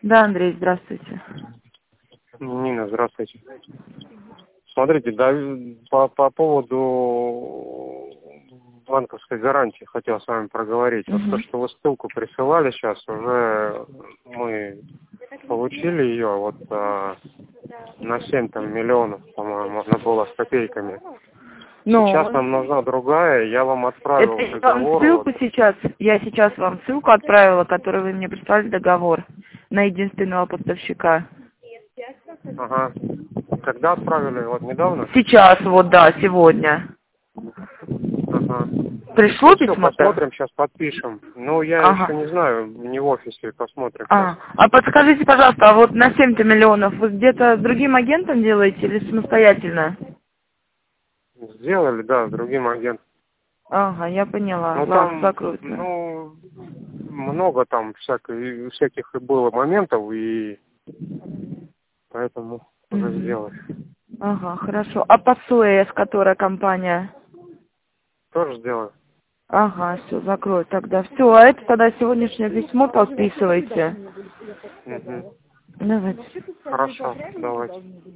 Да, Андрей, здравствуйте. Нина, здравствуйте. Смотрите, да, по поводу банковской гарантии хотел с вами проговорить. Вот то, что вы ссылку присылали сейчас, уже мы получили ее вот на 7 миллионов, по-моему, она была с копейками. Сейчас нам нужна другая, я вам отправил Это договор. вам ссылку сейчас, я сейчас вам ссылку отправила, которую вы мне прислали договор на единственного поставщика. Ага. Когда отправили? Вот недавно? Сейчас, вот, да, сегодня. Ага. Пришло Ну, все, письмо-то? посмотрим, сейчас подпишем. Ну, я еще не знаю, не в офисе, посмотрим. А подскажите, пожалуйста, а вот на 7 миллионов вы где-то с другим агентом делаете или самостоятельно? Сделали, да, с другим агентом. Ага, я поняла. Ну, Ладно, там, закройте. ну, много там всяких и было моментов, и поэтому уже сделали. Ага, хорошо. А по СОЭС, которая компания? Тоже сделали. Ага, все, закрою тогда. Все, а это тогда сегодняшнее письмо подписывайте. Угу. Давайте. Хорошо, давайте.